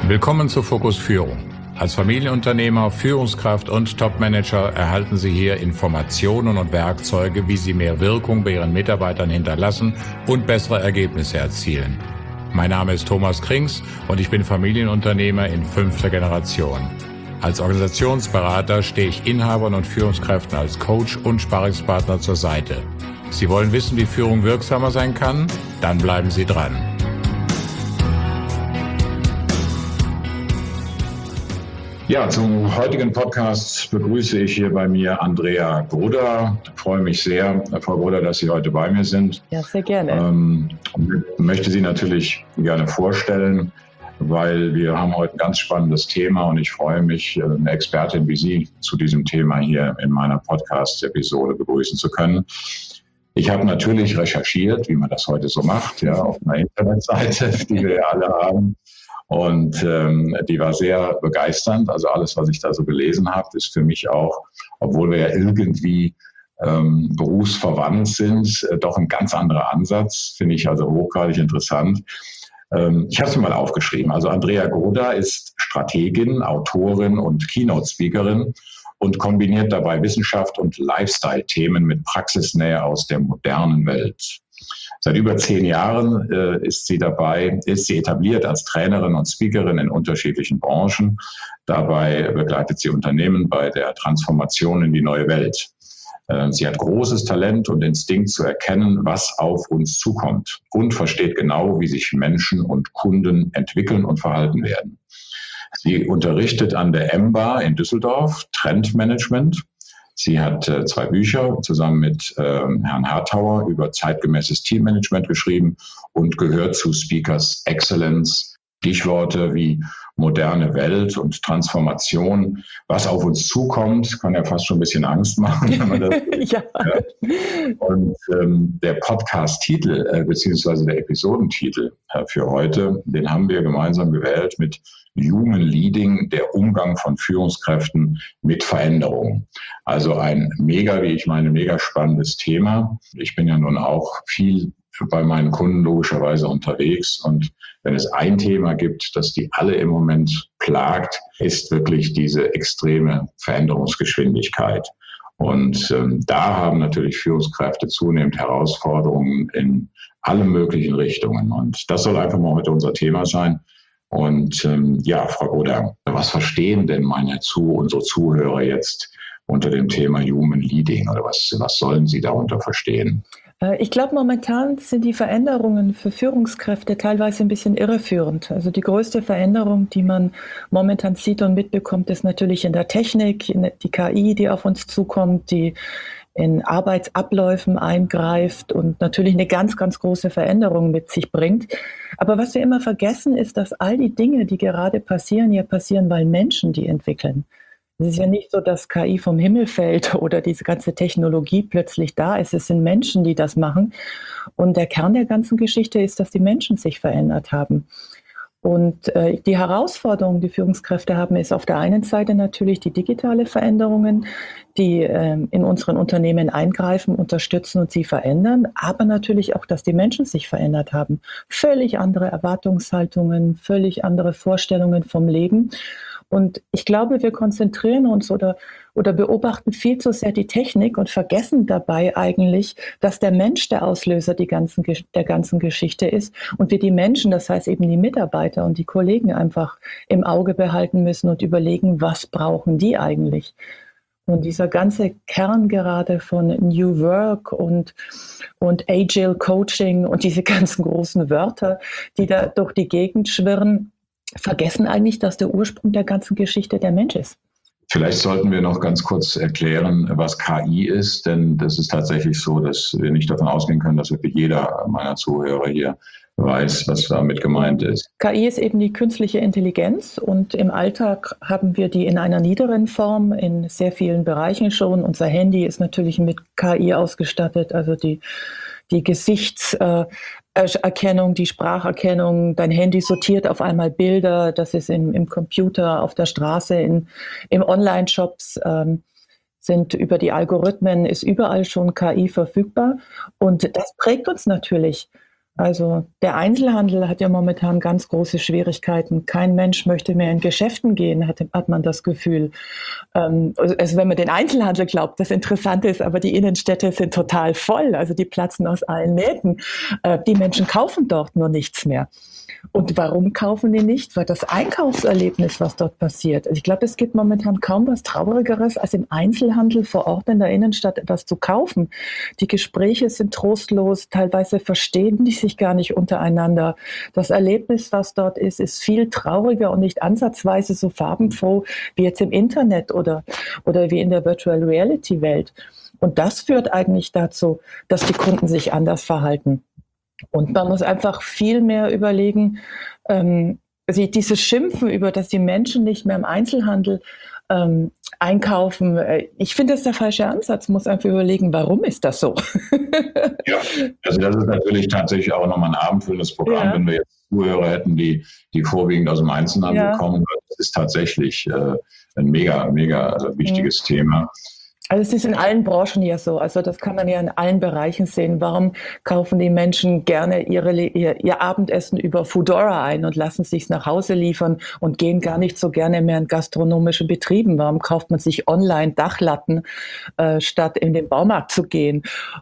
Willkommen zu Fokus Führung. Als Familienunternehmer, Führungskraft und Topmanager erhalten Sie hier Informationen und Werkzeuge, wie Sie mehr Wirkung bei Ihren Mitarbeitern hinterlassen und bessere Ergebnisse erzielen. Mein Name ist Thomas Krings und ich bin Familienunternehmer in 5. Generation. Als Organisationsberater stehe ich Inhabern und Führungskräften als Coach und Sparringspartner zur Seite. Sie wollen wissen, wie Führung wirksamer sein kann? Dann bleiben Sie dran. Ja, zum heutigen Podcast begrüße ich hier bei mir Andrea Grudder. Ich freue mich sehr, Frau Grudder, dass Sie heute bei mir sind. Ja, sehr gerne. Möchte Sie natürlich gerne vorstellen, weil wir haben heute ein ganz spannendes Thema und ich freue mich, eine Expertin wie Sie zu diesem Thema hier in meiner Podcast-Episode begrüßen zu können. Ich habe natürlich recherchiert, wie man das heute so macht, ja, auf einer Internetseite, die wir ja alle haben. Und die war sehr begeisternd. Also alles, was ich da so gelesen habe, ist für mich auch, obwohl wir ja irgendwie berufsverwandt sind, doch ein ganz anderer Ansatz. Finde ich also hochgradig interessant. Ich habe es mir mal aufgeschrieben. Also Andrea Grudder ist Strategin, Autorin und Keynote-Speakerin und kombiniert dabei Wissenschaft und Lifestyle-Themen mit Praxisnähe aus der modernen Welt. Seit über 10 Jahren ist sie etabliert als Trainerin und Speakerin in unterschiedlichen Branchen. Dabei begleitet sie Unternehmen bei der Transformation in die neue Welt. Sie hat großes Talent und Instinkt zu erkennen, was auf uns zukommt und versteht genau, wie sich Menschen und Kunden entwickeln und verhalten werden. Sie unterrichtet an der EMBA in Düsseldorf Trendmanagement. Sie hat 2 Bücher zusammen mit Herrn Hartauer über zeitgemäßes Teammanagement geschrieben und gehört zu Speakers Excellence. Stichworte wie moderne Welt und Transformation, was auf uns zukommt, kann ja fast schon ein bisschen Angst machen. Wenn man das ja. Und der Podcast-Titel beziehungsweise der Episodentitel für heute, den haben wir gemeinsam gewählt mit Human Leading, der Umgang von Führungskräften mit Veränderungen. Also ein mega spannendes Thema. Ich bin ja nun auch viel bei meinen Kunden logischerweise unterwegs. Und wenn es ein Thema gibt, das die alle im Moment plagt, ist wirklich diese extreme Veränderungsgeschwindigkeit. Und da haben natürlich Führungskräfte zunehmend Herausforderungen in alle möglichen Richtungen. Und das soll einfach mal heute unser Thema sein. Und Frau Grudder, was verstehen denn unsere Zuhörer jetzt unter dem Thema Human Leading oder was sollen sie darunter verstehen? Ich glaube, momentan sind die Veränderungen für Führungskräfte teilweise ein bisschen irreführend. Also die größte Veränderung, die man momentan sieht und mitbekommt, ist natürlich in der Technik, die KI, die auf uns zukommt, die in Arbeitsabläufen eingreift und natürlich eine ganz, ganz große Veränderung mit sich bringt. Aber was wir immer vergessen, ist, dass all die Dinge, die gerade passieren, weil Menschen die entwickeln. Es ist ja nicht so, dass KI vom Himmel fällt oder diese ganze Technologie plötzlich da ist. Es sind Menschen, die das machen. Und der Kern der ganzen Geschichte ist, dass die Menschen sich verändert haben. Und die Herausforderung, die Führungskräfte haben, ist auf der einen Seite natürlich die digitale Veränderungen, die in unseren Unternehmen eingreifen, unterstützen und sie verändern, aber natürlich auch, dass die Menschen sich verändert haben. Völlig andere Erwartungshaltungen, völlig andere Vorstellungen vom Leben. Und ich glaube, wir konzentrieren uns oder beobachten viel zu sehr die Technik und vergessen dabei eigentlich, dass der Mensch der Auslöser der ganzen Geschichte ist und wir die Menschen, das heißt eben die Mitarbeiter und die Kollegen einfach im Auge behalten müssen und überlegen, was brauchen die eigentlich? Und dieser ganze Kern gerade von New Work und Agile Coaching und diese ganzen großen Wörter, die da durch die Gegend schwirren, vergessen eigentlich, dass der Ursprung der ganzen Geschichte der Mensch ist. Vielleicht sollten wir noch ganz kurz erklären, was KI ist, denn das ist tatsächlich so, dass wir nicht davon ausgehen können, dass wirklich jeder meiner Zuhörer hier weiß, was damit gemeint ist. KI ist eben die künstliche Intelligenz und im Alltag haben wir die in einer niederen Form in sehr vielen Bereichen schon. Unser Handy ist natürlich mit KI ausgestattet, also die Gesichtserkennung, die Spracherkennung, dein Handy sortiert auf einmal Bilder, das ist im Computer, auf der Straße, im Online-Shops sind über die Algorithmen, ist überall schon KI verfügbar und das prägt uns natürlich. Also der Einzelhandel hat ja momentan ganz große Schwierigkeiten. Kein Mensch möchte mehr in Geschäften gehen, hat man das Gefühl. Also wenn man den Einzelhandel glaubt, das Interessante ist, aber die Innenstädte sind total voll, also die platzen aus allen Nähten. Die Menschen kaufen dort nur nichts mehr. Und warum kaufen die nicht? Weil das Einkaufserlebnis, was dort passiert. Also ich glaube, es gibt momentan kaum was Traurigeres, als im Einzelhandel vor Ort in der Innenstadt etwas zu kaufen. Die Gespräche sind trostlos, teilweise verstehen die sich gar nicht untereinander. Das Erlebnis, was dort ist viel trauriger und nicht ansatzweise so farbenfroh wie jetzt im Internet oder wie in der Virtual Reality Welt. Und das führt eigentlich dazu, dass die Kunden sich anders verhalten. Und man muss einfach viel mehr überlegen, dieses Schimpfen über, dass die Menschen nicht mehr im Einzelhandel einkaufen. Ich finde, das ist der falsche Ansatz. Man muss einfach überlegen, warum ist das so? Ja, also das ist natürlich tatsächlich auch nochmal ein abendfüllendes Programm, wenn wir jetzt Zuhörer hätten, die vorwiegend aus dem Einzelhandel kommen. Das ist tatsächlich ein mega wichtiges Thema. Also es ist in allen Branchen ja so, also das kann man ja in allen Bereichen sehen. Warum kaufen die Menschen gerne ihr Abendessen über Foodora ein und lassen es sich nach Hause liefern und gehen gar nicht so gerne mehr in gastronomische Betrieben? Warum kauft man sich online Dachlatten, statt in den Baumarkt zu gehen?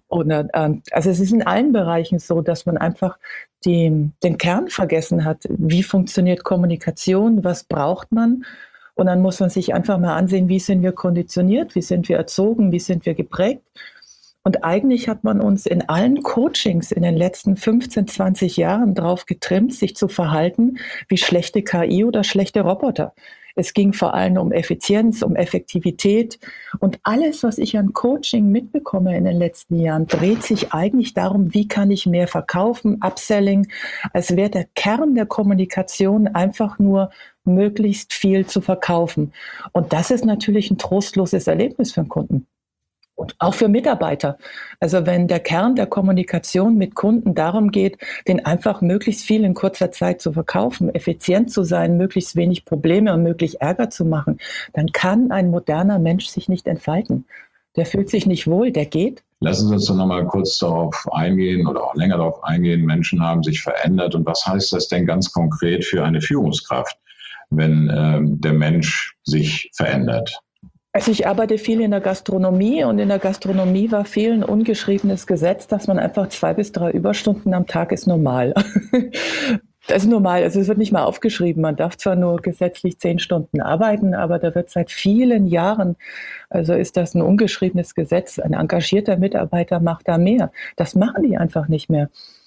Also es ist in allen Bereichen so, dass man einfach den Kern vergessen hat. Wie funktioniert Kommunikation? Was braucht man? Und dann muss man sich einfach mal ansehen, wie sind wir konditioniert, wie sind wir erzogen, wie sind wir geprägt. Und eigentlich hat man uns in allen Coachings in den letzten 15, 20 Jahren drauf getrimmt, sich zu verhalten wie schlechte KI oder schlechte Roboter. Es ging vor allem um Effizienz, um Effektivität. Und alles, was ich an Coaching mitbekomme in den letzten Jahren, dreht sich eigentlich darum, wie kann ich mehr verkaufen, Upselling, als wäre der Kern der Kommunikation einfach nur möglichst viel zu verkaufen. Und das ist natürlich ein trostloses Erlebnis für den Kunden. Und auch für Mitarbeiter. Also wenn der Kern der Kommunikation mit Kunden darum geht, den einfach möglichst viel in kurzer Zeit zu verkaufen, effizient zu sein, möglichst wenig Probleme und möglichst Ärger zu machen, dann kann ein moderner Mensch sich nicht entfalten. Der fühlt sich nicht wohl, der geht. Lassen Sie uns doch noch mal kurz darauf eingehen oder auch länger darauf eingehen. Menschen haben sich verändert. Und was heißt das denn ganz konkret für eine Führungskraft, wenn der Mensch sich verändert? Also ich arbeite viel in der Gastronomie und in der Gastronomie war viel ein ungeschriebenes Gesetz, dass man einfach 2 bis 3 Überstunden am Tag ist normal. Das ist normal, also es wird nicht mal aufgeschrieben. Man darf zwar nur gesetzlich 10 Stunden arbeiten, aber da wird seit vielen Jahren, also ist das ein ungeschriebenes Gesetz. Ein engagierter Mitarbeiter macht da mehr. Das machen die einfach nicht mehr.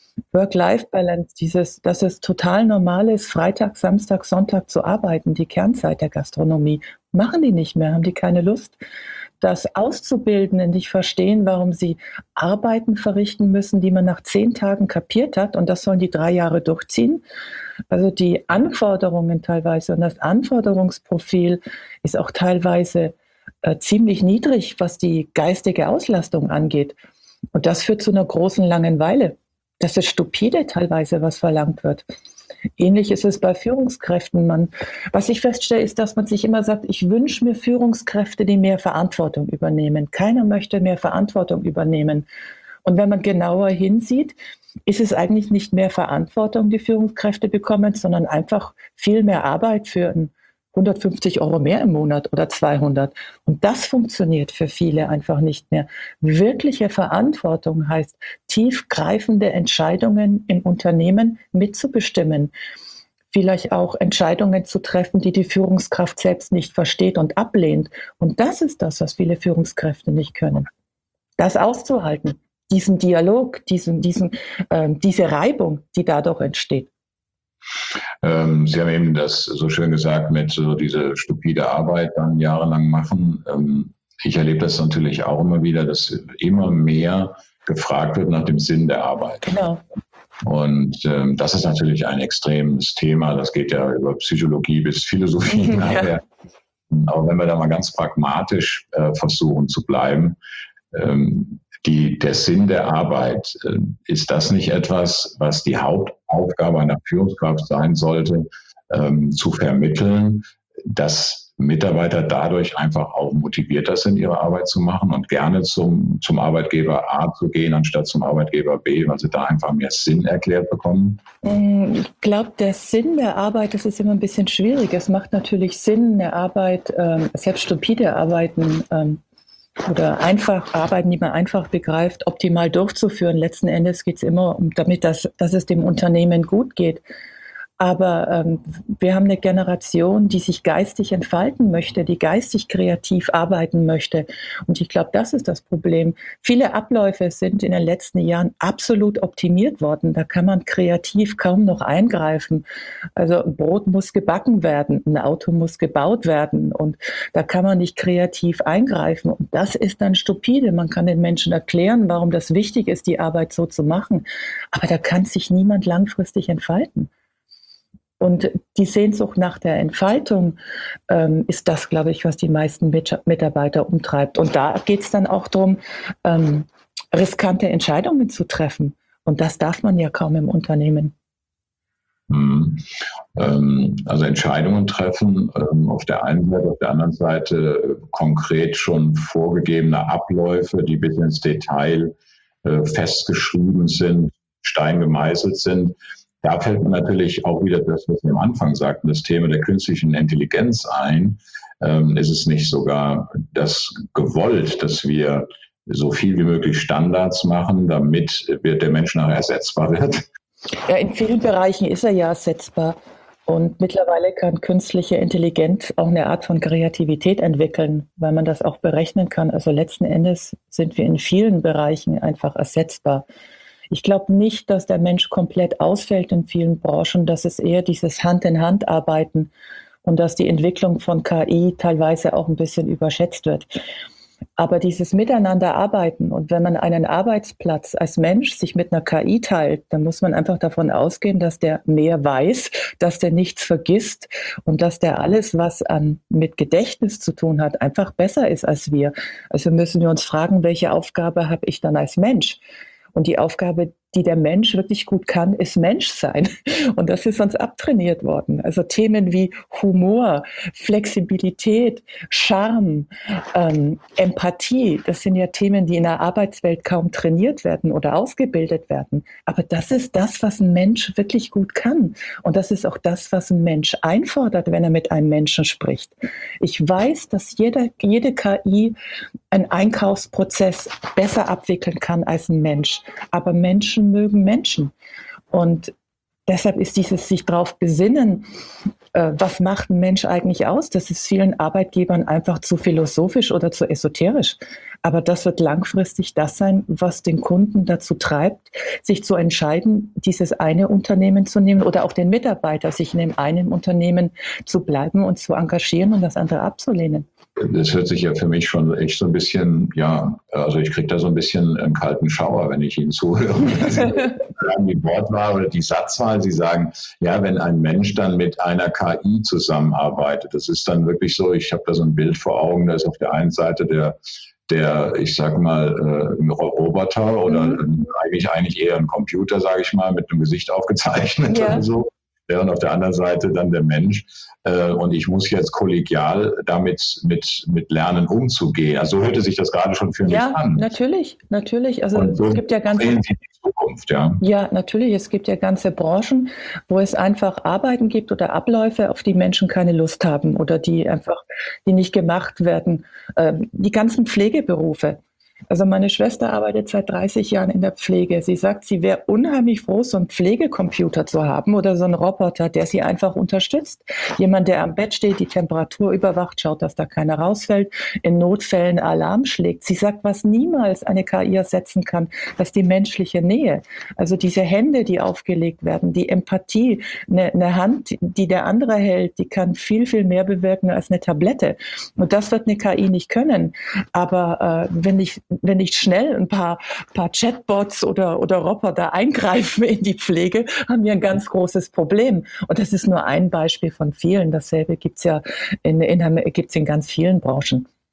Work-Life-Balance, dass es total normal ist, Freitag, Samstag, Sonntag zu arbeiten, die Kernzeit der Gastronomie, machen die nicht mehr, haben die keine Lust. Das Auszubildenden nicht verstehen, warum sie Arbeiten verrichten müssen, die man nach 10 Tagen kapiert hat, und das sollen die 3 Jahre durchziehen. Also die Anforderungen teilweise und das Anforderungsprofil ist auch teilweise ziemlich niedrig, was die geistige Auslastung angeht. Und das führt zu einer großen Langeweile. Das ist stupide teilweise, was verlangt wird. Ähnlich ist es bei Führungskräften. Was ich feststelle, ist, dass man sich immer sagt, ich wünsche mir Führungskräfte, die mehr Verantwortung übernehmen. Keiner möchte mehr Verantwortung übernehmen. Und wenn man genauer hinsieht, ist es eigentlich nicht mehr Verantwortung, die Führungskräfte bekommen, sondern einfach viel mehr Arbeit für 150 € mehr im Monat oder 200. Und das funktioniert für viele einfach nicht mehr. Wirkliche Verantwortung heißt, tiefgreifende Entscheidungen im Unternehmen mitzubestimmen. Vielleicht auch Entscheidungen zu treffen, die die Führungskraft selbst nicht versteht und ablehnt. Und das ist das, was viele Führungskräfte nicht können. Das auszuhalten, diesen Dialog, diese Reibung, die dadurch entsteht. Sie haben eben das so schön gesagt mit so diese stupide Arbeit dann jahrelang machen. Ich erlebe das natürlich auch immer wieder, dass immer mehr gefragt wird nach dem Sinn der Arbeit. Genau. Und das ist natürlich ein extremes Thema. Das geht ja über Psychologie bis Philosophie nachher. Aber wenn wir da mal ganz pragmatisch versuchen zu bleiben, der Sinn der Arbeit, ist das nicht etwas, was die Hauptaufgabe einer Führungskraft sein sollte, zu vermitteln, dass Mitarbeiter dadurch einfach auch motivierter sind, ihre Arbeit zu machen und gerne zum Arbeitgeber A zu gehen, anstatt zum Arbeitgeber B, weil sie da einfach mehr Sinn erklärt bekommen? Ich glaube, der Sinn der Arbeit, das ist immer ein bisschen schwierig. Es macht natürlich Sinn, eine Arbeit, selbst stupide Arbeiten oder einfach Arbeiten, die man einfach begreift, optimal durchzuführen. Letzten Endes geht es immer damit, dass es dem Unternehmen gut geht. Aber wir haben eine Generation, die sich geistig entfalten möchte, die geistig kreativ arbeiten möchte. Und ich glaube, das ist das Problem. Viele Abläufe sind in den letzten Jahren absolut optimiert worden. Da kann man kreativ kaum noch eingreifen. Also ein Brot muss gebacken werden, ein Auto muss gebaut werden und da kann man nicht kreativ eingreifen. Und das ist dann stupide. Man kann den Menschen erklären, warum das wichtig ist, die Arbeit so zu machen. Aber da kann sich niemand langfristig entfalten. Und die Sehnsucht nach der Entfaltung ist das, glaube ich, was die meisten Mitarbeiter umtreibt. Und da geht es dann auch darum, riskante Entscheidungen zu treffen. Und das darf man ja kaum im Unternehmen. Also Entscheidungen treffen auf der einen Seite, auf der anderen Seite konkret schon vorgegebene Abläufe, die bis ins Detail festgeschrieben sind, Stein gemeißelt sind. Da fällt mir natürlich auch wieder das, was wir am Anfang sagten, das Thema der künstlichen Intelligenz ein. Ist es nicht sogar das gewollt, dass wir so viel wie möglich Standards machen, damit der Mensch nachher ersetzbar wird? Ja, in vielen Bereichen ist er ja ersetzbar. Und mittlerweile kann künstliche Intelligenz auch eine Art von Kreativität entwickeln, weil man das auch berechnen kann. Also letzten Endes sind wir in vielen Bereichen einfach ersetzbar. Ich glaube nicht, dass der Mensch komplett ausfällt in vielen Branchen. Das ist eher dieses Hand-in-Hand-Arbeiten und dass die Entwicklung von KI teilweise auch ein bisschen überschätzt wird. Aber dieses Miteinanderarbeiten und wenn man einen Arbeitsplatz als Mensch sich mit einer KI teilt, dann muss man einfach davon ausgehen, dass der mehr weiß, dass der nichts vergisst und dass der alles, was mit Gedächtnis zu tun hat, einfach besser ist als wir. Also müssen wir uns fragen, welche Aufgabe habe ich dann als Mensch? Und die Aufgabe, die der Mensch wirklich gut kann, ist Menschsein. Und das ist uns abtrainiert worden. Also Themen wie Humor, Flexibilität, Charme, Empathie, das sind ja Themen, die in der Arbeitswelt kaum trainiert werden oder ausgebildet werden. Aber das ist das, was ein Mensch wirklich gut kann. Und das ist auch das, was ein Mensch einfordert, wenn er mit einem Menschen spricht. Ich weiß, dass jede KI einen Einkaufsprozess besser abwickeln kann als ein Mensch. Aber Menschen mögen Menschen. Und deshalb ist dieses sich drauf besinnen, was macht ein Mensch eigentlich aus? Das ist vielen Arbeitgebern einfach zu philosophisch oder zu esoterisch. Aber das wird langfristig das sein, was den Kunden dazu treibt, sich zu entscheiden, dieses eine Unternehmen zu nehmen oder auch den Mitarbeiter, sich in dem einen Unternehmen zu bleiben und zu engagieren und das andere abzulehnen. Das hört sich ja für mich schon echt so ein bisschen, ja, also ich kriege da so ein bisschen einen kalten Schauer, wenn ich Ihnen zuhöre. Die Wortwahl oder die Satzwahl, Sie sagen, ja, wenn ein Mensch dann mit einer KI zusammenarbeitet, das ist dann wirklich so, ich habe da so ein Bild vor Augen, da ist auf der einen Seite der ich sag mal, ein Roboter oder eigentlich eher ein Computer, sage ich mal, mit einem Gesicht aufgezeichnet oder so. Während auf der anderen Seite dann der Mensch. Und ich muss jetzt kollegial damit mit lernen, umzugehen. Also so hörte sich das gerade schon für mich an. Ja, natürlich. Also und so es gibt ja ganze sehen Sie die Zukunft, ja. Ja, natürlich. Es gibt ja ganze Branchen, wo es einfach Arbeiten gibt oder Abläufe, auf die Menschen keine Lust haben oder die nicht gemacht werden. Die ganzen Pflegeberufe. Also meine Schwester arbeitet seit 30 Jahren in der Pflege. Sie sagt, sie wäre unheimlich froh, so einen Pflegecomputer zu haben oder so einen Roboter, der sie einfach unterstützt. Jemand, der am Bett steht, die Temperatur überwacht, schaut, dass da keiner rausfällt, in Notfällen Alarm schlägt. Sie sagt, was niemals eine KI ersetzen kann, das ist die menschliche Nähe. Also diese Hände, die aufgelegt werden, die Empathie, eine Hand, die der andere hält, die kann viel, viel mehr bewirken als eine Tablette. Und das wird eine KI nicht können. Aber wenn nicht schnell ein paar Chatbots oder Roboter eingreifen in die Pflege, haben wir ein ganz großes Problem. Und das ist nur ein Beispiel von vielen. Dasselbe gibt's ja in ganz vielen Branchen.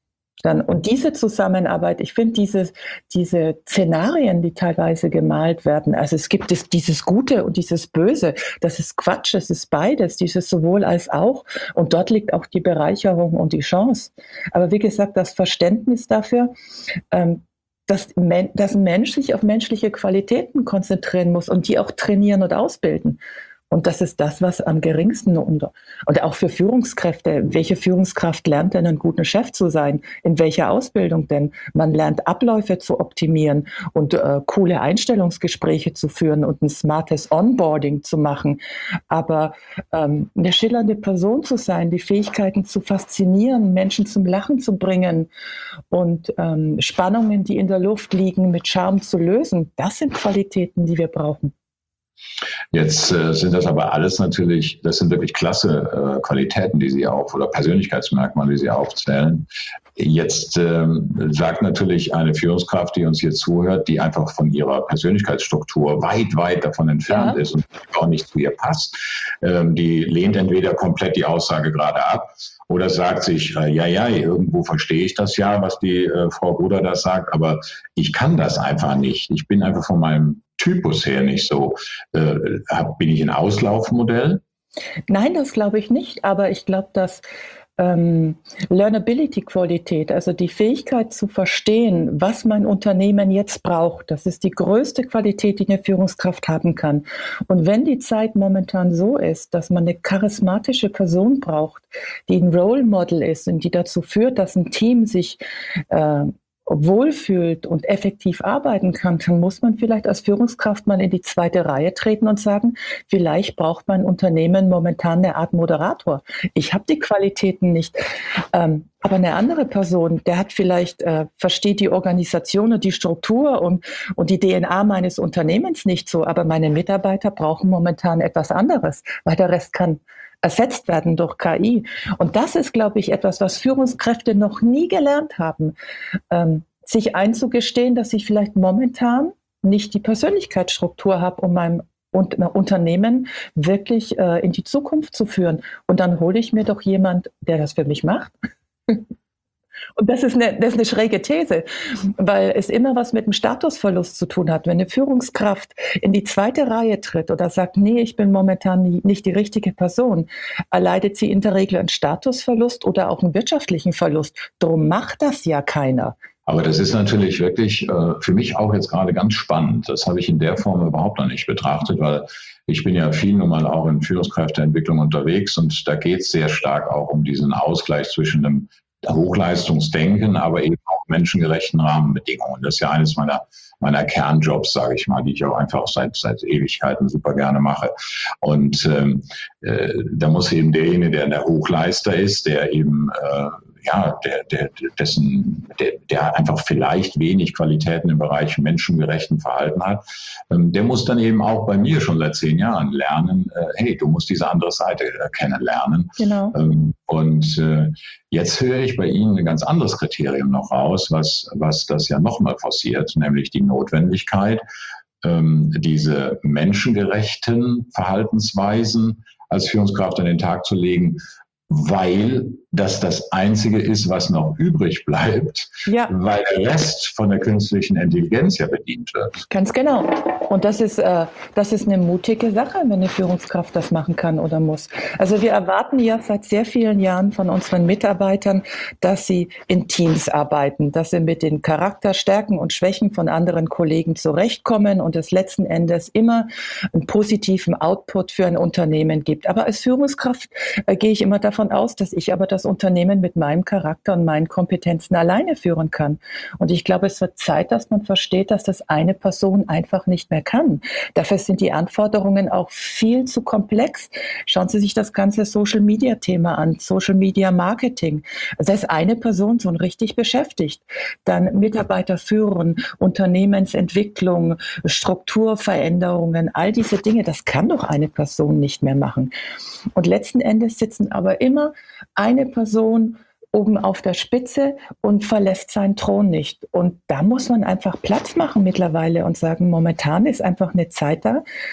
Und diese Zusammenarbeit, ich finde diese Szenarien, die teilweise gemalt werden, also es gibt dieses Gute und dieses Böse, das ist Quatsch, es ist beides, dieses sowohl als auch. Und dort liegt auch die Bereicherung und die Chance. Aber wie gesagt, das Verständnis dafür, dass ein Mensch sich auf menschliche Qualitäten konzentrieren muss und die auch trainieren und ausbilden. Und das ist das, was am geringsten und auch für Führungskräfte, welche Führungskraft lernt denn, einen guten Chef zu sein? In welcher Ausbildung denn? Man lernt Abläufe zu optimieren und coole Einstellungsgespräche zu führen und ein smartes Onboarding zu machen. Aber eine schillernde Person zu sein, die Fähigkeiten zu faszinieren, Menschen zum Lachen zu bringen und Spannungen, die in der Luft liegen, mit Charme zu lösen, das sind Qualitäten, die wir brauchen. Jetzt sind das aber alles natürlich, das sind wirklich klasse Qualitäten, die Sie oder Persönlichkeitsmerkmale, die Sie aufzählen. Jetzt sagt natürlich eine Führungskraft, die uns hier zuhört, die einfach von ihrer Persönlichkeitsstruktur weit davon entfernt ist und auch nicht zu ihr passt, die lehnt entweder komplett die Aussage gerade ab oder sagt sich, irgendwo verstehe ich das ja, was die Frau Bruder da sagt, aber ich kann das einfach nicht. Ich bin einfach von meinem Typus her nicht so. Bin ich ein Auslaufmodell? Nein, das glaube ich nicht, aber ich glaube, dass Learnability-Qualität, also die Fähigkeit zu verstehen, was mein Unternehmen jetzt braucht, das ist die größte Qualität, die eine Führungskraft haben kann. Und wenn die Zeit momentan so ist, dass man eine charismatische Person braucht, die ein Role Model ist und die dazu führt, dass ein Team sich wohlfühlt und effektiv arbeiten kann, dann muss man vielleicht als Führungskraft mal in die zweite Reihe treten und sagen, vielleicht braucht mein Unternehmen momentan eine Art Moderator. Ich habe die Qualitäten nicht, aber eine andere Person, der hat vielleicht, versteht die Organisation und die Struktur und die DNA meines Unternehmens nicht so, aber meine Mitarbeiter brauchen momentan etwas anderes, weil der Rest kann ersetzt werden durch KI. Und das ist, glaube ich, etwas, was Führungskräfte noch nie gelernt haben, sich einzugestehen, dass ich vielleicht momentan nicht die Persönlichkeitsstruktur habe, um mein Unternehmen wirklich in die Zukunft zu führen. Und dann hole ich mir doch jemand, der das für mich macht. Und das ist eine schräge These, weil es immer was mit dem Statusverlust zu tun hat. Wenn eine Führungskraft in die zweite Reihe tritt oder sagt, nee, ich bin momentan nicht die richtige Person, erleidet sie in der Regel einen Statusverlust oder auch einen wirtschaftlichen Verlust. Darum macht das ja keiner. Aber das ist natürlich wirklich für mich auch jetzt gerade ganz spannend. Das habe ich in der Form überhaupt noch nicht betrachtet, weil ich bin ja viel nun mal auch in Führungskräfteentwicklung unterwegs und da geht es sehr stark auch um diesen Ausgleich zwischen einem Hochleistungsdenken, aber eben auch menschengerechten Rahmenbedingungen. Das ist ja eines meiner Kernjobs, sage ich mal, die ich auch einfach seit Ewigkeiten super gerne mache. Und da muss eben derjenige, der Hochleister ist, der eben der einfach vielleicht wenig Qualitäten im Bereich menschengerechten Verhalten hat, der muss dann eben auch bei mir schon seit 10 Jahren lernen, hey, du musst diese andere Seite kennenlernen. Genau. Und jetzt höre ich bei Ihnen ein ganz anderes Kriterium noch raus, was das ja nochmal forciert, nämlich die Notwendigkeit, diese menschengerechten Verhaltensweisen als Führungskraft an den Tag zu legen, weil das Einzige ist, was noch übrig bleibt, weil der Rest von der künstlichen Intelligenz ja bedient wird. Ganz genau. Und das ist eine mutige Sache, wenn eine Führungskraft das machen kann oder muss. Also wir erwarten ja seit sehr vielen Jahren von unseren Mitarbeitern, dass sie in Teams arbeiten, dass sie mit den Charakterstärken und Schwächen von anderen Kollegen zurechtkommen und es letzten Endes immer einen positiven Output für ein Unternehmen gibt. Aber als Führungskraft gehe ich immer davon aus, dass ich aber das Unternehmen mit meinem Charakter und meinen Kompetenzen alleine führen kann. Und ich glaube, es wird Zeit, dass man versteht, dass das eine Person einfach nicht mehr kann. Dafür sind die Anforderungen auch viel zu komplex. Schauen Sie sich das ganze Social-Media-Thema an, Social-Media-Marketing. Also da ist eine Person so richtig beschäftigt. Dann Mitarbeiter führen, Unternehmensentwicklung, Strukturveränderungen, all diese Dinge, das kann doch eine Person nicht mehr machen. Und letzten Endes sitzen aber immer eine Person oben auf der Spitze und verlässt seinen Thron nicht. Und da muss man einfach Platz machen mittlerweile und sagen, momentan ist einfach eine Zeit da,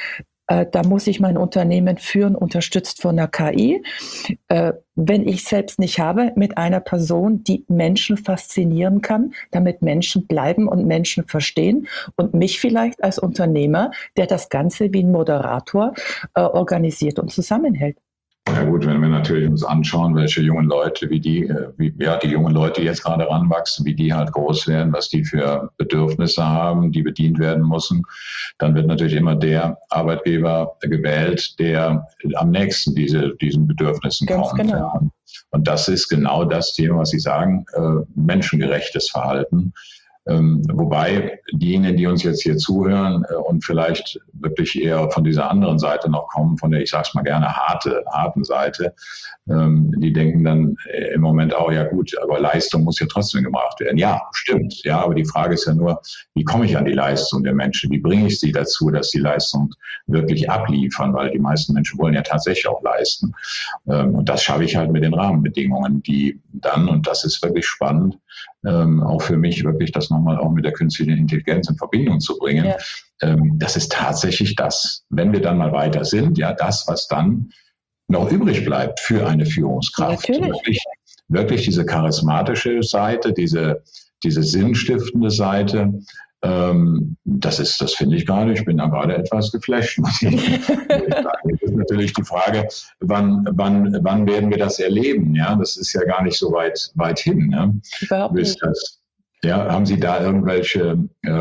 Da muss ich mein Unternehmen führen, unterstützt von einer KI. Wenn ich selbst nicht habe, mit einer Person, die Menschen faszinieren kann, damit Menschen bleiben und Menschen verstehen und mich vielleicht als Unternehmer, der das Ganze wie ein Moderator organisiert und zusammenhält. Ja gut, wenn wir natürlich uns anschauen, welche jungen Leute, die jungen Leute, die jetzt gerade ranwachsen, wie die halt groß werden, was die für Bedürfnisse haben, die bedient werden müssen, dann wird natürlich immer der Arbeitgeber gewählt, der am nächsten diesen Bedürfnissen kommt. Genau. Ja. Und das ist genau das Thema, was Sie sagen, menschengerechtes Verhalten. Wobei diejenigen, die uns jetzt hier zuhören und vielleicht wirklich eher von dieser anderen Seite noch kommen, von der, ich sage es mal gerne, harten Seite, die denken dann im Moment auch, ja gut, aber Leistung muss ja trotzdem gemacht werden. Ja, stimmt. Ja, aber die Frage ist ja nur, wie komme ich an die Leistung der Menschen? Wie bringe ich sie dazu, dass die Leistung wirklich abliefern? Weil die meisten Menschen wollen ja tatsächlich auch leisten. Und das schaffe ich halt mit den Rahmenbedingungen, die dann, und das ist wirklich spannend, auch für mich wirklich das nochmal auch mit der künstlichen Intelligenz in Verbindung zu bringen. Ja. Das ist tatsächlich das, wenn wir dann mal weiter sind, ja, das, was dann noch übrig bleibt für eine Führungskraft. Wirklich diese charismatische Seite, diese sinnstiftende Seite, das finde ich gerade, ich bin da gerade etwas geflasht. Das ist natürlich die Frage, wann werden wir das erleben? Ja, das ist ja gar nicht so weit hin. Ne? Überhaupt nicht. Ja, haben Sie da irgendwelche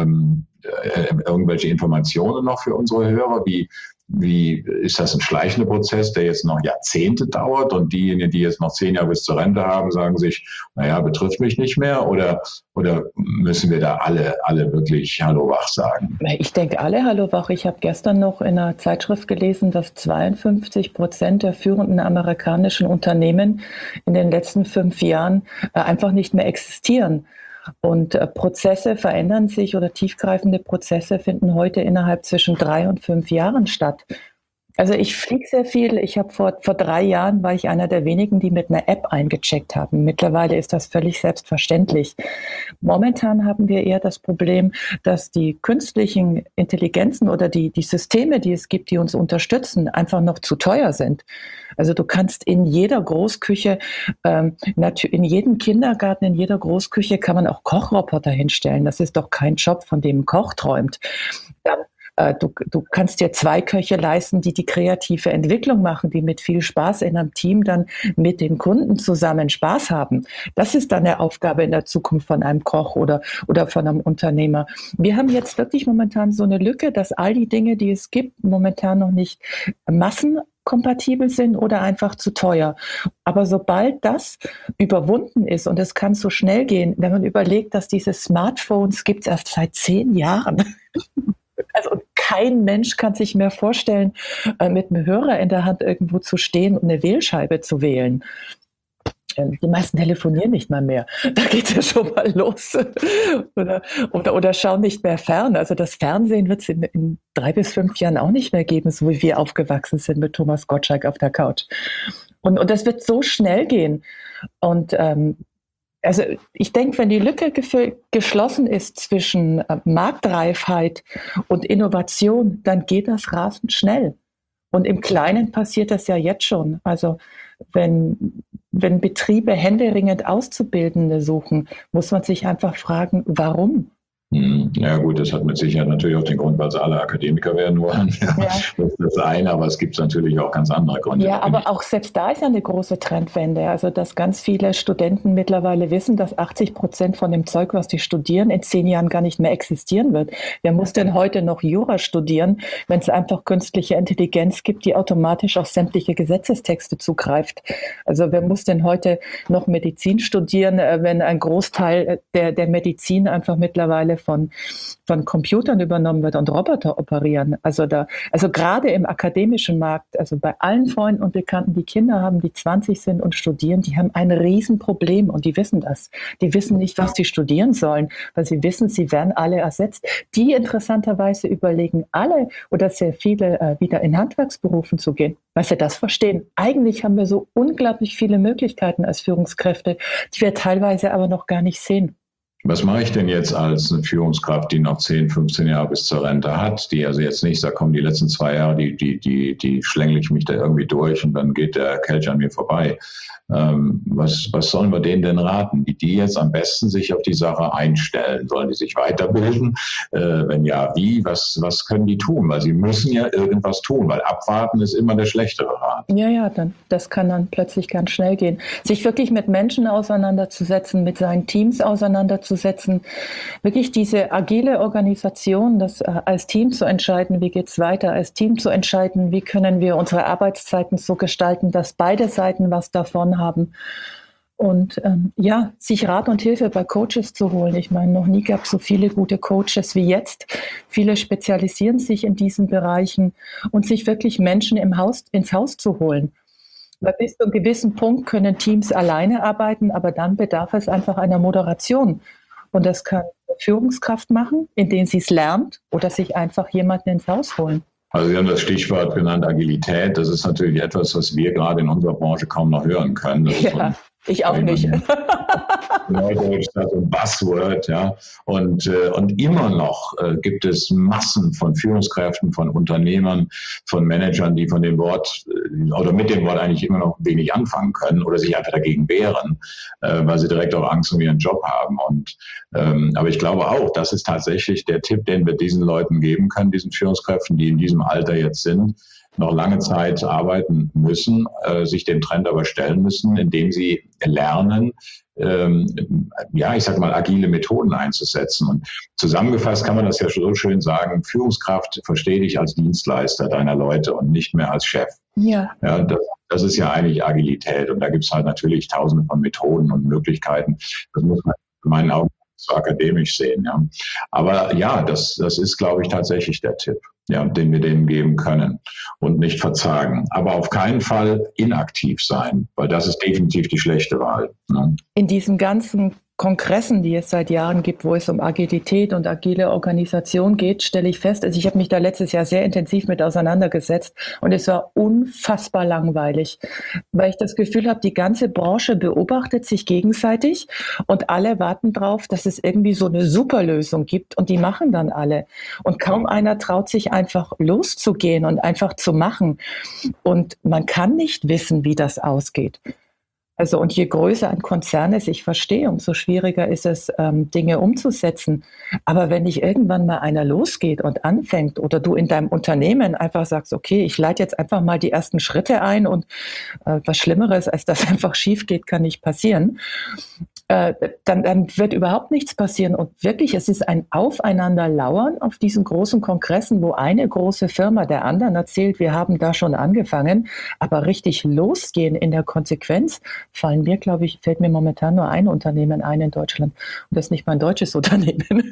Informationen noch für unsere Hörer? Wie ist das ein schleichender Prozess, der jetzt noch Jahrzehnte dauert und diejenigen, die jetzt noch 10 Jahre bis zur Rente haben, sagen sich, naja, betrifft mich nicht mehr oder müssen wir da alle wirklich Hallo wach sagen? Ich denke alle Hallo wach. Ich habe gestern noch in einer Zeitschrift gelesen, dass 52% der führenden amerikanischen Unternehmen in den letzten 5 Jahren einfach nicht mehr existieren. Und Prozesse verändern sich oder tiefgreifende Prozesse finden heute innerhalb zwischen 3 und 5 Jahren statt. Also ich fliege sehr viel. Ich habe vor 3 Jahren war ich einer der wenigen, die mit einer App eingecheckt haben. Mittlerweile ist das völlig selbstverständlich. Momentan haben wir eher das Problem, dass die künstlichen Intelligenzen oder die Systeme, die es gibt, die uns unterstützen, einfach noch zu teuer sind. Also du kannst in jeder Großküche, in jedem Kindergarten, in jeder Großküche kann man auch Kochroboter hinstellen. Das ist doch kein Job, von dem ein Koch träumt. Du kannst dir 2 Köche leisten, die kreative Entwicklung machen, die mit viel Spaß in einem Team dann mit den Kunden zusammen Spaß haben. Das ist dann eine Aufgabe in der Zukunft von einem Koch oder von einem Unternehmer. Wir haben jetzt wirklich momentan so eine Lücke, dass all die Dinge, die es gibt, momentan noch nicht massenkompatibel sind oder einfach zu teuer. Aber sobald das überwunden ist, und es kann so schnell gehen, wenn man überlegt, dass diese Smartphones gibt es erst seit 10 Jahren. Also kein Mensch kann sich mehr vorstellen, mit einem Hörer in der Hand irgendwo zu stehen und eine Wählscheibe zu wählen. Die meisten telefonieren nicht mal mehr. Da geht es ja schon mal los. Oder schauen nicht mehr fern. Also das Fernsehen wird es in 3 bis 5 Jahren auch nicht mehr geben, so wie wir aufgewachsen sind mit Thomas Gottschalk auf der Couch. Und das wird so schnell gehen. Und also ich denke, wenn die Lücke geschlossen ist zwischen Marktreifheit und Innovation, dann geht das rasend schnell. Und im Kleinen passiert das ja jetzt schon. Also wenn Betriebe händeringend Auszubildende suchen, muss man sich einfach fragen, warum? Ja gut, das hat mit Sicherheit natürlich auch den Grund, weil sie alle Akademiker werden wollen. Ja. Das ist das eine, aber es gibt natürlich auch ganz andere Gründe. Ja, aber auch selbst da ist ja eine große Trendwende. Also dass ganz viele Studenten mittlerweile wissen, dass 80% von dem Zeug, was die studieren, in 10 Jahren gar nicht mehr existieren wird. Wer muss denn heute noch Jura studieren, wenn es einfach künstliche Intelligenz gibt, die automatisch auf sämtliche Gesetzestexte zugreift? Also wer muss denn heute noch Medizin studieren, wenn ein Großteil der Medizin einfach mittlerweile von Computern übernommen wird und Roboter operieren. Also gerade im akademischen Markt, also bei allen Freunden und Bekannten, die Kinder haben, die 20 sind und studieren, die haben ein Riesenproblem und die wissen das. Die wissen nicht, was die studieren sollen, weil sie wissen, sie werden alle ersetzt. Die interessanterweise überlegen alle oder sehr viele wieder in Handwerksberufen zu gehen, weil sie das verstehen. Eigentlich haben wir so unglaublich viele Möglichkeiten als Führungskräfte, die wir teilweise aber noch gar nicht sehen. Was mache ich denn jetzt als eine Führungskraft, die noch 10, 15 Jahre bis zur Rente hat, die also jetzt nicht sagt, komm, die letzten 2 Jahre, die schlängle ich mich da irgendwie durch und dann geht der Kelch an mir vorbei. Was sollen wir denen denn raten? Die jetzt am besten sich auf die Sache einstellen? Sollen die sich weiterbilden? Wenn ja, wie? Was können die tun? Weil sie müssen ja irgendwas tun, weil abwarten ist immer der schlechtere Rat. Ja, das kann dann plötzlich ganz schnell gehen. Sich wirklich mit Menschen auseinanderzusetzen, mit seinen Teams auseinanderzusetzen, wirklich diese agile Organisation, das als Team zu entscheiden, wie geht's weiter, als Team zu entscheiden, wie können wir unsere Arbeitszeiten so gestalten, dass beide Seiten was davon haben. Und sich Rat und Hilfe bei Coaches zu holen. Ich meine, noch nie gab es so viele gute Coaches wie jetzt. Viele spezialisieren sich in diesen Bereichen und sich wirklich Menschen ins Haus zu holen. Weil bis zu einem gewissen Punkt können Teams alleine arbeiten, aber dann bedarf es einfach einer Moderation. Und das kann eine Führungskraft machen, indem sie es lernt oder sich einfach jemanden ins Haus holen. Also Sie haben das Stichwort genannt, Agilität. Das ist natürlich etwas, was wir gerade in unserer Branche kaum noch hören können. Das ja, ich auch nicht. Neudeutsch, das ein Buzzword, ja. Und immer noch gibt es Massen von Führungskräften, von Unternehmern, von Managern, die von dem Wort oder mit dem Wort eigentlich immer noch wenig anfangen können oder sich einfach dagegen wehren, weil sie direkt auch Angst um ihren Job haben. Aber ich glaube auch, das ist tatsächlich der Tipp, den wir diesen Leuten geben können, diesen Führungskräften, die in diesem Alter jetzt sind, noch lange Zeit arbeiten müssen, sich dem Trend aber stellen müssen, indem sie lernen, ich sag mal, agile Methoden einzusetzen. Und zusammengefasst kann man das ja so schön sagen, Führungskraft verstehe dich als Dienstleister deiner Leute und nicht mehr als Chef. Ja, das ist ja eigentlich Agilität. Und da gibt es halt natürlich tausende von Methoden und Möglichkeiten. Das muss man in meinen Augen so akademisch sehen. Ja. Aber ja, das ist, glaube ich, tatsächlich der Tipp, ja, den wir denen geben können und nicht verzagen. Aber auf keinen Fall inaktiv sein, weil das ist definitiv die schlechte Wahl. Ne? In diesen ganzen Kongressen, die es seit Jahren gibt, wo es um Agilität und agile Organisation geht, stelle ich fest, also ich habe mich da letztes Jahr sehr intensiv mit auseinandergesetzt und es war unfassbar langweilig, weil ich das Gefühl habe, die ganze Branche beobachtet sich gegenseitig und alle warten drauf, dass es irgendwie so eine Superlösung gibt und die machen dann alle. Und kaum einer traut sich einfach loszugehen und einfach zu machen. Und man kann nicht wissen, wie das ausgeht. Also und je größer ein Konzern ist, ich verstehe, umso schwieriger ist es, Dinge umzusetzen. Aber wenn nicht irgendwann mal einer losgeht und anfängt oder du in deinem Unternehmen einfach sagst, okay, ich leite jetzt einfach mal die ersten Schritte ein und was Schlimmeres, als das einfach schief geht, kann nicht passieren, dann wird überhaupt nichts passieren. Und wirklich, es ist ein Aufeinanderlauern auf diesen großen Kongressen, wo eine große Firma der anderen erzählt, wir haben da schon angefangen, aber richtig losgehen in der Konsequenz fällt mir momentan nur ein Unternehmen ein in Deutschland. Und das ist nicht mein deutsches Unternehmen.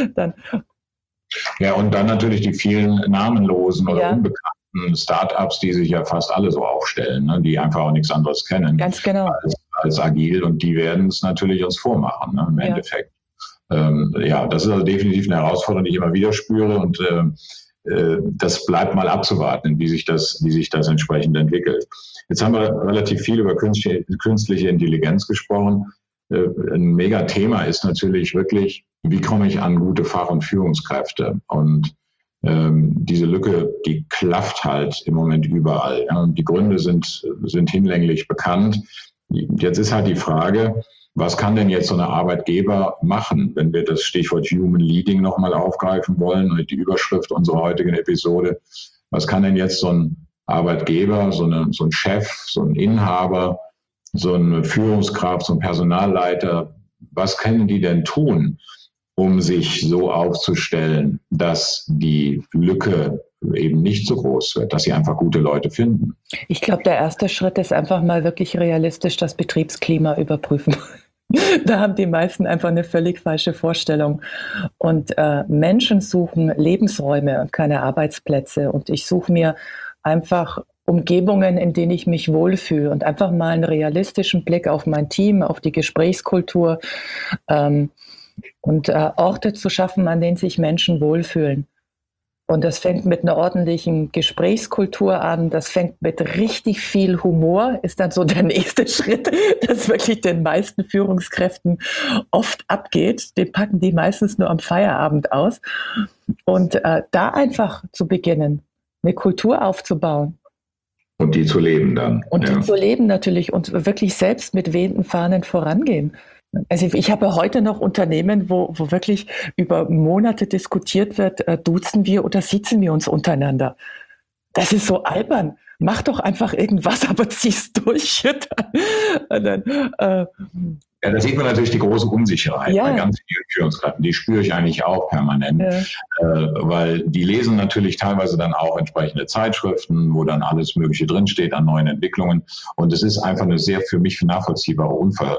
Ja, und dann natürlich die vielen namenlosen oder unbekannten Startups, die sich ja fast alle so aufstellen, ne, die einfach auch nichts anderes kennen. Ganz genau. Als agil, und die werden es natürlich uns vormachen, ne, im Endeffekt. Das ist also definitiv eine Herausforderung, die ich immer wieder spüre, und das bleibt mal abzuwarten, wie sich das entsprechend entwickelt. Jetzt haben wir relativ viel über künstliche Intelligenz gesprochen. Ein Mega-Thema ist natürlich wirklich, wie komme ich an gute Fach- und Führungskräfte? Und diese Lücke, die klafft halt im Moment überall. Ja? Und die Gründe sind hinlänglich bekannt. Jetzt ist halt die Frage, was kann denn jetzt so eine Arbeitgeber machen, wenn wir das Stichwort Human Leading nochmal aufgreifen wollen und die Überschrift unserer heutigen Episode? Was kann denn jetzt so ein Arbeitgeber, so ein Chef, so ein Inhaber, so eine Führungskraft, so ein Personalleiter, was können die denn tun, um sich so aufzustellen, dass die Lücke eben nicht so groß wird, dass sie einfach gute Leute finden? Ich glaube, der erste Schritt ist einfach mal wirklich realistisch das Betriebsklima überprüfen. Da haben die meisten einfach eine völlig falsche Vorstellung. Und Menschen suchen Lebensräume und keine Arbeitsplätze. Und ich suche mir einfach Umgebungen, in denen ich mich wohlfühle und einfach mal einen realistischen Blick auf mein Team, auf die Gesprächskultur und Orte zu schaffen, an denen sich Menschen wohlfühlen. Und das fängt mit einer ordentlichen Gesprächskultur an. Das fängt mit richtig viel Humor, ist dann so der nächste Schritt, das wirklich den meisten Führungskräften oft abgeht. Den packen die meistens nur am Feierabend aus. Und da einfach zu beginnen, eine Kultur aufzubauen. Und die zu leben dann. Und die zu leben natürlich und wirklich selbst mit wehenden Fahnen vorangehen. Also ich habe heute noch Unternehmen, wo wirklich über Monate diskutiert wird, duzen wir oder siezen wir uns untereinander. Das ist so albern. Mach doch einfach irgendwas, aber zieh's durch. Und dann, ja, da sieht man natürlich die große Unsicherheit bei ganz vielen Führungskräften. Die spüre ich eigentlich auch permanent, weil die lesen natürlich teilweise dann auch entsprechende Zeitschriften, wo dann alles Mögliche drinsteht an neuen Entwicklungen. Und es ist einfach eine sehr für mich nachvollziehbare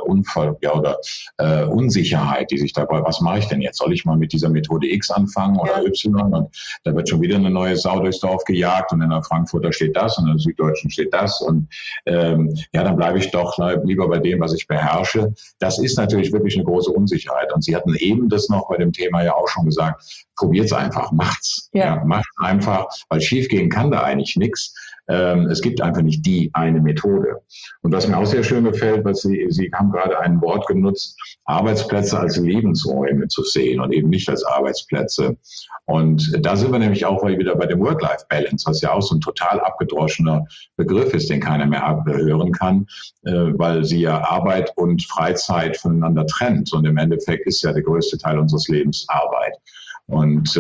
Unsicherheit, die sich dabei, was mache ich denn jetzt? Soll ich mal mit dieser Methode X anfangen oder Y? Und da wird schon wieder eine neue Sau durchs Dorf gejagt und in der Frankfurter steht das und in der Süddeutschen steht das. Und dann bleibe ich doch lieber bei dem, was ich beherrsche. Das ist natürlich wirklich eine große Unsicherheit. Und Sie hatten eben das noch bei dem Thema ja auch schon gesagt, probiert's einfach, macht's. Ja, macht's einfach, weil schiefgehen kann da eigentlich nichts. Es gibt einfach nicht die eine Methode. Und was mir auch sehr schön gefällt, was Sie haben gerade ein Wort genutzt, Arbeitsplätze als Lebensräume zu sehen und eben nicht als Arbeitsplätze. Und da sind wir nämlich auch wieder bei dem Work-Life-Balance, was ja auch so ein total abgedroschener Begriff ist, den keiner mehr hören kann, weil sie ja Arbeit und Freizeit voneinander trennt. Und im Endeffekt ist ja der größte Teil unseres Lebens Arbeit. Und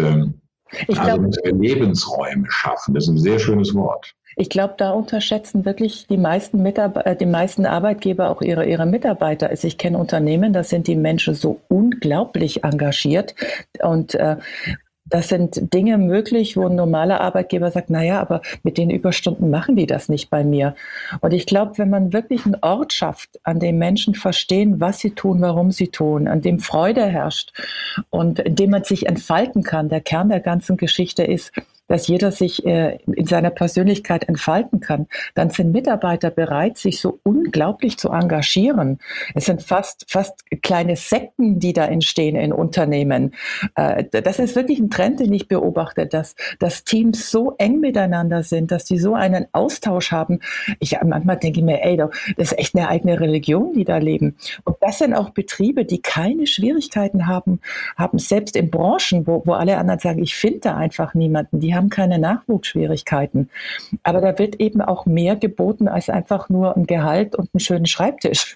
Lebensräume schaffen, das ist ein sehr schönes Wort. Ich glaube, da unterschätzen wirklich die meisten Arbeitgeber auch ihre Mitarbeiter. Also ich kenne Unternehmen, da sind die Menschen so unglaublich engagiert und das sind Dinge möglich, wo ein normaler Arbeitgeber sagt, naja, aber mit den Überstunden machen die das nicht bei mir. Und ich glaube, wenn man wirklich einen Ort schafft, an dem Menschen verstehen, was sie tun, warum sie tun, an dem Freude herrscht und in dem man sich entfalten kann, der Kern der ganzen Geschichte ist, dass jeder sich in seiner Persönlichkeit entfalten kann, dann sind Mitarbeiter bereit, sich so unglaublich zu engagieren. Es sind fast kleine Sekten, die da entstehen in Unternehmen. Das ist wirklich ein Trend, den ich beobachte, dass Teams so eng miteinander sind, dass die so einen Austausch haben. Manchmal denke ich mir, das ist echt eine eigene Religion, die da leben. Und das sind auch Betriebe, die keine Schwierigkeiten haben selbst in Branchen, wo alle anderen sagen, ich finde da einfach niemanden. Die haben keine Nachwuchsschwierigkeiten. Aber da wird eben auch mehr geboten als einfach nur ein Gehalt und einen schönen Schreibtisch.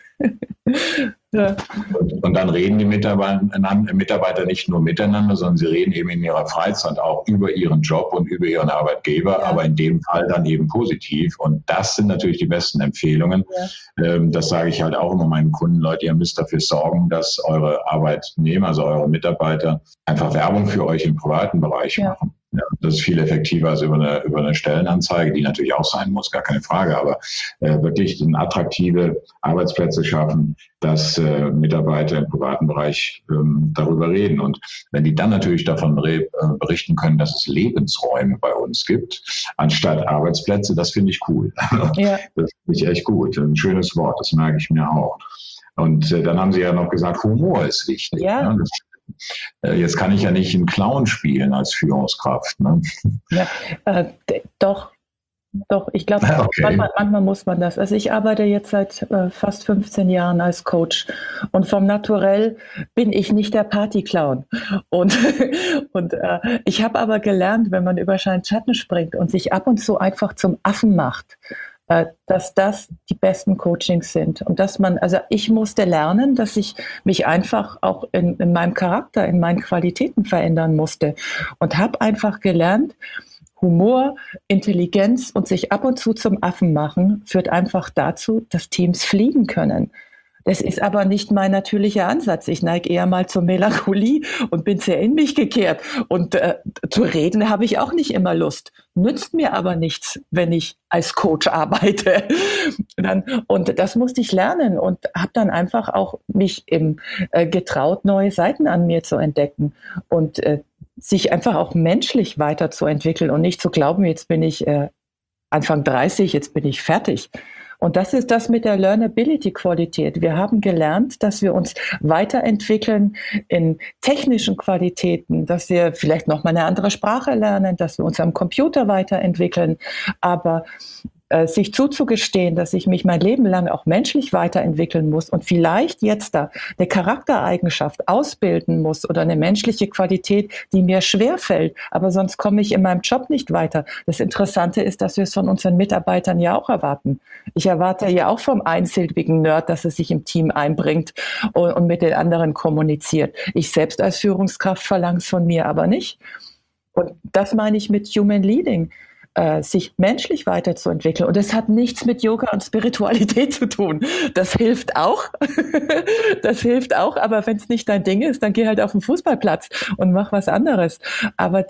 Ja. Und dann reden die Mitarbeiter nicht nur miteinander, sondern sie reden eben in ihrer Freizeit auch über ihren Job und über ihren Arbeitgeber, aber in dem Fall dann eben positiv. Und das sind natürlich die besten Empfehlungen. Ja. Das sage ich halt auch immer meinen Kunden, Leute, ihr müsst dafür sorgen, dass eure Arbeitnehmer, also eure Mitarbeiter, einfach Werbung für euch im privaten Bereich machen. Ja, das ist viel effektiver als über eine Stellenanzeige, die natürlich auch sein muss, gar keine Frage, aber wirklich attraktive Arbeitsplätze schaffen, dass Mitarbeiter im privaten Bereich darüber reden. Und wenn die dann natürlich davon berichten können, dass es Lebensräume bei uns gibt, anstatt Arbeitsplätze, das finde ich cool. Ja. Das finde ich echt gut. Ein schönes Wort, das merke ich mir auch. Und dann haben Sie ja noch gesagt, Humor ist wichtig. Ja. Ne? Jetzt kann ich ja nicht einen Clown spielen als Führungskraft. Ne? Ja, doch, ich glaube, manchmal muss man das. Also ich arbeite jetzt seit fast 15 Jahren als Coach und vom Naturell bin ich nicht der Partyclown. Und ich habe aber gelernt, wenn man über seinen Schatten springt und sich ab und zu einfach zum Affen macht, dass das die besten Coachings sind und ich musste lernen, dass ich mich einfach auch in meinem Charakter, in meinen Qualitäten verändern musste und habe einfach gelernt, Humor, Intelligenz und sich ab und zu zum Affen machen führt einfach dazu, dass Teams fliegen können. Das ist aber nicht mein natürlicher Ansatz. Ich neige eher mal zur Melancholie und bin sehr in mich gekehrt. Und zu reden habe ich auch nicht immer Lust. Nützt mir aber nichts, wenn ich als Coach arbeite. Und das musste ich lernen und habe dann einfach auch mich getraut, neue Seiten an mir zu entdecken und sich einfach auch menschlich weiterzuentwickeln und nicht zu glauben, jetzt bin ich Anfang 30, jetzt bin ich fertig. Und das ist das mit der Learnability-Qualität. Wir haben gelernt, dass wir uns weiterentwickeln in technischen Qualitäten, dass wir vielleicht noch mal eine andere Sprache lernen, dass wir uns am Computer weiterentwickeln. Aber sich zuzugestehen, dass ich mich mein Leben lang auch menschlich weiterentwickeln muss und vielleicht jetzt da eine Charaktereigenschaft ausbilden muss oder eine menschliche Qualität, die mir schwerfällt, aber sonst komme ich in meinem Job nicht weiter. Das Interessante ist, dass wir es von unseren Mitarbeitern ja auch erwarten. Ich erwarte ja auch vom einsilbigen Nerd, dass er sich im Team einbringt und mit den anderen kommuniziert. Ich selbst als Führungskraft verlange es von mir aber nicht. Und das meine ich mit Human Leading. Sich menschlich weiterzuentwickeln. Und das hat nichts mit Yoga und Spiritualität zu tun. Das hilft auch. Das hilft auch, aber wenn es nicht dein Ding ist, dann geh halt auf den Fußballplatz und mach was anderes. Aber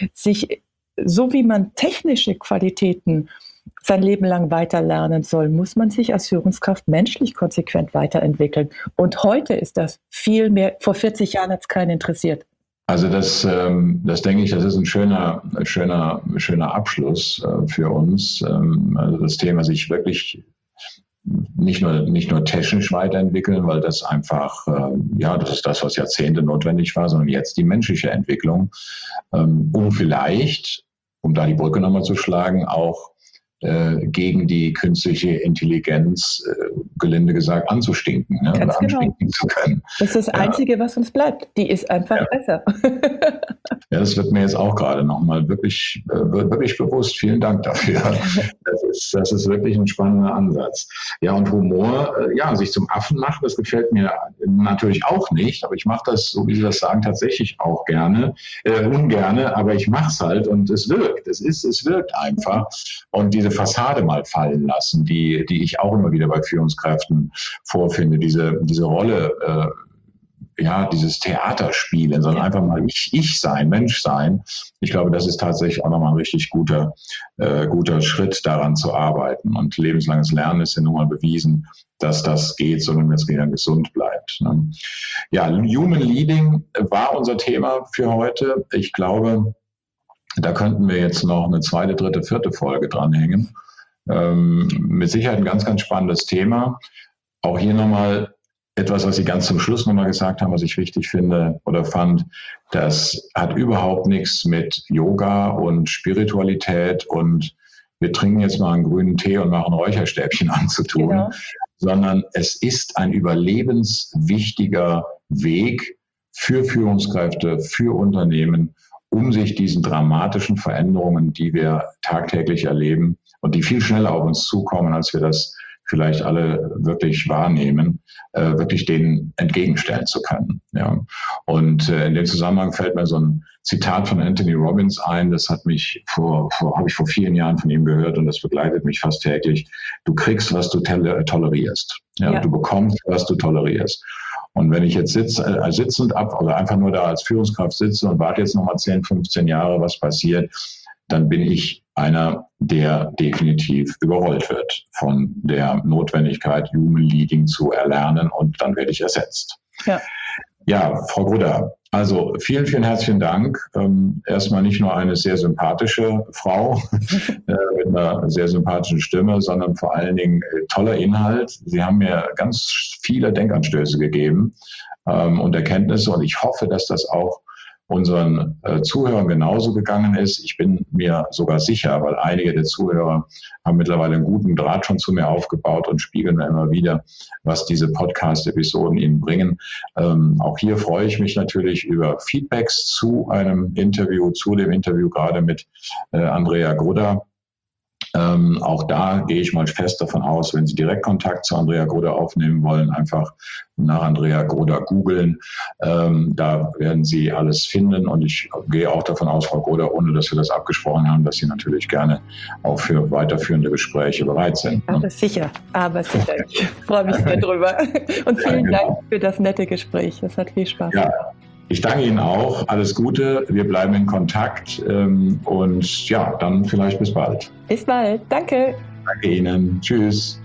so wie man technische Qualitäten sein Leben lang weiter lernen soll, muss man sich als Führungskraft menschlich konsequent weiterentwickeln. Und heute ist das viel mehr. Vor 40 Jahren hat es keinen interessiert. Also das denke ich, das ist ein schöner Abschluss für uns. Also das Thema sich wirklich nicht nur technisch weiterentwickeln, weil das einfach, das ist das, was Jahrzehnte notwendig war, sondern jetzt die menschliche Entwicklung, um vielleicht, um da die Brücke nochmal zu schlagen, auch gegen die künstliche Intelligenz, gelinde gesagt, anzustinken, ne? Oder anstinken zu können. Das ist das Einzige, was uns bleibt. Die ist einfach besser. Ja, das wird mir jetzt auch gerade nochmal wirklich bewusst. Vielen Dank dafür. Das ist wirklich ein spannender Ansatz. Ja, und Humor, sich zum Affen machen, das gefällt mir natürlich auch nicht, aber ich mache das, so wie Sie das sagen, tatsächlich auch ungerne, aber ich mache es halt und es wirkt. Es wirkt einfach. Und diese Fassade mal fallen lassen, die ich auch immer wieder bei Führungskräften vorfinde, diese Rolle, dieses Theaterspielen, sondern einfach mal ich sein, Mensch sein. Ich glaube, das ist tatsächlich auch nochmal ein richtig guter Schritt, daran zu arbeiten. Und lebenslanges Lernen ist ja nun mal bewiesen, dass das geht, solange das wieder gesund bleibt. Ne? Ja, Human Leading war unser Thema für heute. Ich glaube, da könnten wir jetzt noch eine 2., 3., 4. Folge dranhängen. Mit Sicherheit ein ganz, ganz spannendes Thema. Auch hier nochmal etwas, was Sie ganz zum Schluss nochmal gesagt haben, was ich wichtig finde oder fand. Das hat überhaupt nichts mit Yoga und Spiritualität und wir trinken jetzt mal einen grünen Tee und machen Räucherstäbchen anzutun, genau. Sondern es ist ein überlebenswichtiger Weg für Führungskräfte, für Unternehmen, um sich diesen dramatischen Veränderungen, die wir tagtäglich erleben und die viel schneller auf uns zukommen, als wir das vielleicht alle wirklich wahrnehmen, wirklich denen entgegenstellen zu können. Ja. Und in dem Zusammenhang fällt mir so ein Zitat von Anthony Robbins ein, das habe ich vor vielen Jahren von ihm gehört und das begleitet mich fast täglich. Du kriegst, was du tolerierst. Ja. Du bekommst, was du tolerierst. Und wenn ich jetzt sitzend oder einfach nur da als Führungskraft sitze und warte jetzt nochmal 10, 15 Jahre, was passiert, dann bin ich einer, der definitiv überrollt wird von der Notwendigkeit, Human Leading zu erlernen und dann werde ich ersetzt. Ja, Frau Grudder, also vielen, vielen herzlichen Dank. Erstmal nicht nur eine sehr sympathische Frau mit einer sehr sympathischen Stimme, sondern vor allen Dingen toller Inhalt. Sie haben mir ganz viele Denkanstöße gegeben und Erkenntnisse und ich hoffe, dass das auch unseren Zuhörern genauso gegangen ist. Ich bin mir sogar sicher, weil einige der Zuhörer haben mittlerweile einen guten Draht schon zu mir aufgebaut und spiegeln mir immer wieder, was diese Podcast-Episoden ihnen bringen. Auch hier freue ich mich natürlich über Feedbacks zu dem Interview gerade mit Andrea Grudder. Auch da gehe ich mal fest davon aus, wenn Sie direkt Kontakt zu Andrea Grudder aufnehmen wollen, einfach nach Andrea Grudder googeln. Da werden Sie alles finden und ich gehe auch davon aus, Frau Grudder, ohne dass wir das abgesprochen haben, dass Sie natürlich gerne auch für weiterführende Gespräche bereit sind. Ne? Aber sicher. Ich freue mich sehr drüber. Und vielen Dank für das nette Gespräch. Das hat viel Spaß gemacht. Ja. Ich danke Ihnen auch. Alles Gute. Wir bleiben in Kontakt und ja, dann vielleicht bis bald. Bis bald. Danke. Danke Ihnen. Tschüss.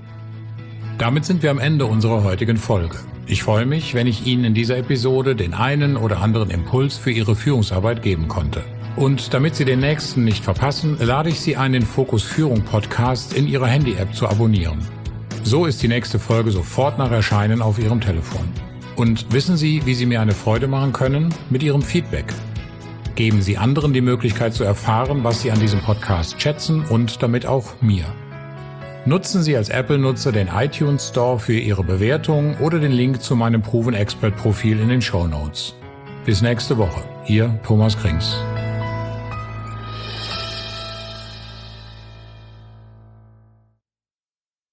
Damit sind wir am Ende unserer heutigen Folge. Ich freue mich, wenn ich Ihnen in dieser Episode den einen oder anderen Impuls für Ihre Führungsarbeit geben konnte. Und damit Sie den nächsten nicht verpassen, lade ich Sie ein, den Fokus Führung Podcast in Ihrer Handy-App zu abonnieren. So ist die nächste Folge sofort nach Erscheinen auf Ihrem Telefon. Und wissen Sie, wie Sie mir eine Freude machen können? Mit Ihrem Feedback. Geben Sie anderen die Möglichkeit zu erfahren, was Sie an diesem Podcast schätzen und damit auch mir. Nutzen Sie als Apple-Nutzer den iTunes Store für Ihre Bewertung oder den Link zu meinem Proven Expert-Profil in den Shownotes. Bis nächste Woche. Ihr Thomas Krings.